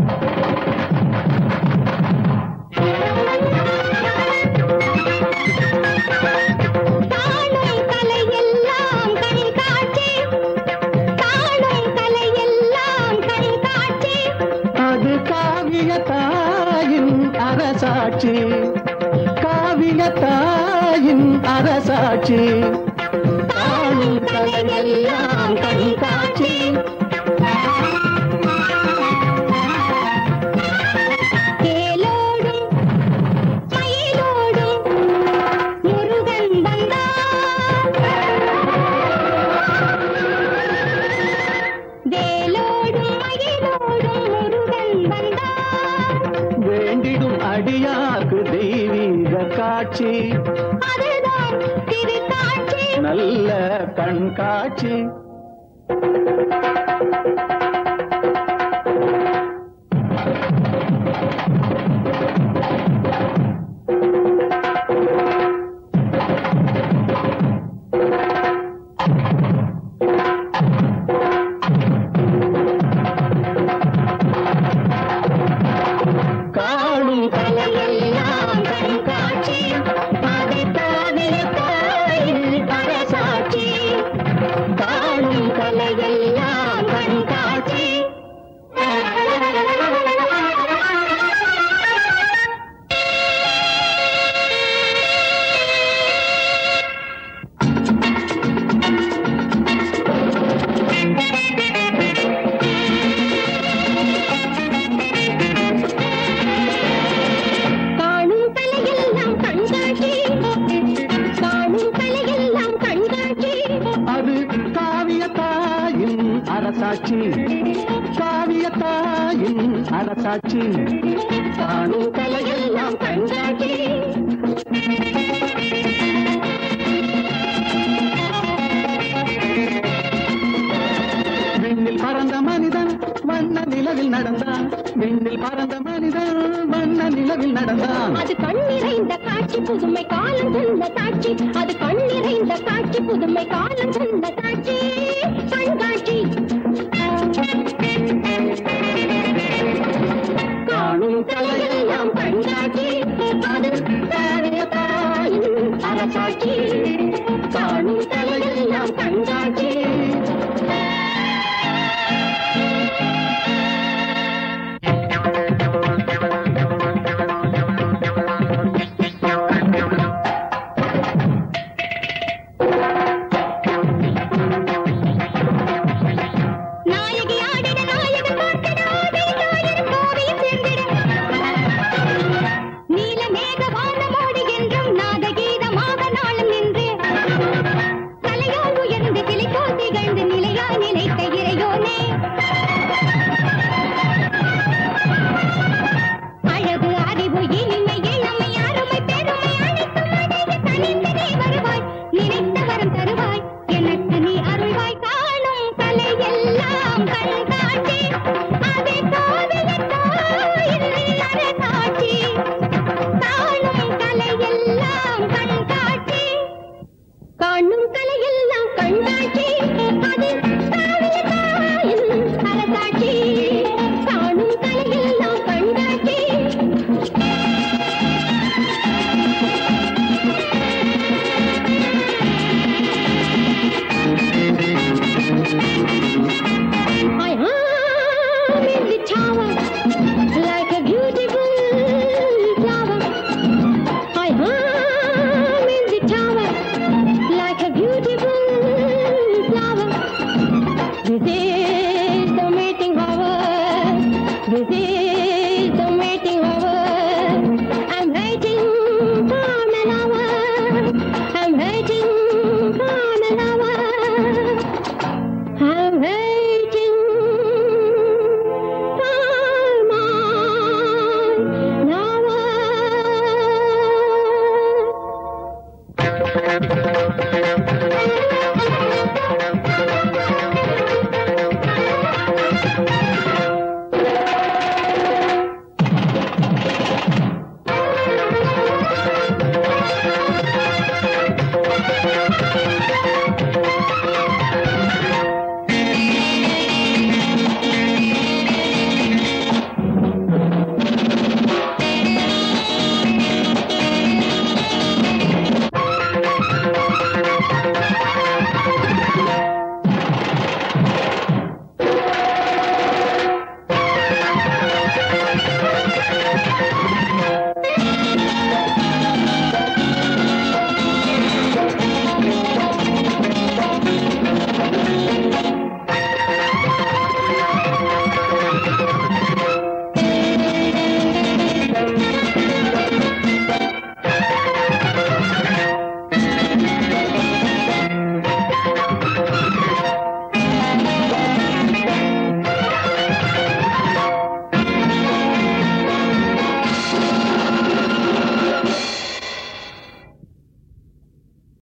அரசாட்சி காவியத்தாயின் அரசாட்சி காணும் கலையெல்லாம் கண்காட்சி தேலோடும் மயிலோடும் முருகன் வந்தார் தேலோடும் மயிலோடும் முருகன் வந்தார் வேண்டிடும் அடியார்க்கு தெய்வீக காட்சி அதுதான் திருக்காட்சி நல்ல கண்காட்சி காணும் கலையெல்லாம் கண்காட்சி அது காவியத்தாயின் அரசாட்சி காணும் கலையெல்லாம் கண்காட்சி காணும் கலையெல்லாம் கண்காட்சி காணும் கலையெல்லாம் கண்காட்சி அது காவியத்தாயின் அரசாட்சி காவியத்தாயின் அரசாட்சி காணும் கலையெல்லாம் கண்காட்சி விண்ணில் பறந்த மனிதன் வண்ண நிலவில் நடந்தான் விண்ணில் பறந்த மனிதன் வண்ண நிலவில் நடந்தான் அது கண் நிறைந்த காட்சி புதுமை காலம் சொன்ன காட்சி அது கண் நிறைந்த காட்சி புதுமை காலம் சொன்ன காட்சி கண்காட்சி